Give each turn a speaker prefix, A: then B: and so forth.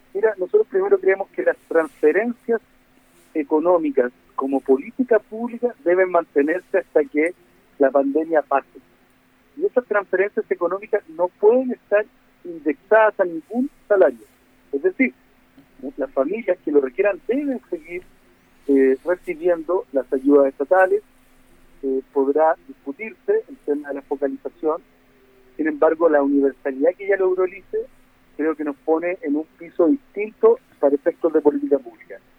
A: Mira, nosotros primero creemos que las transferencias económicas como política pública deben mantenerse hasta que la pandemia pase. Y esas transferencias económicas no pueden estar indexadas a ningún salario. Es decir, las familias que lo requieran deben seguir recibiendo las ayudas estatales. Podrá discutirse el tema de la focalización. Sin embargo, la universalidad que ya logró el ICE creo que nos pone en un piso distinto para efectos de política pública.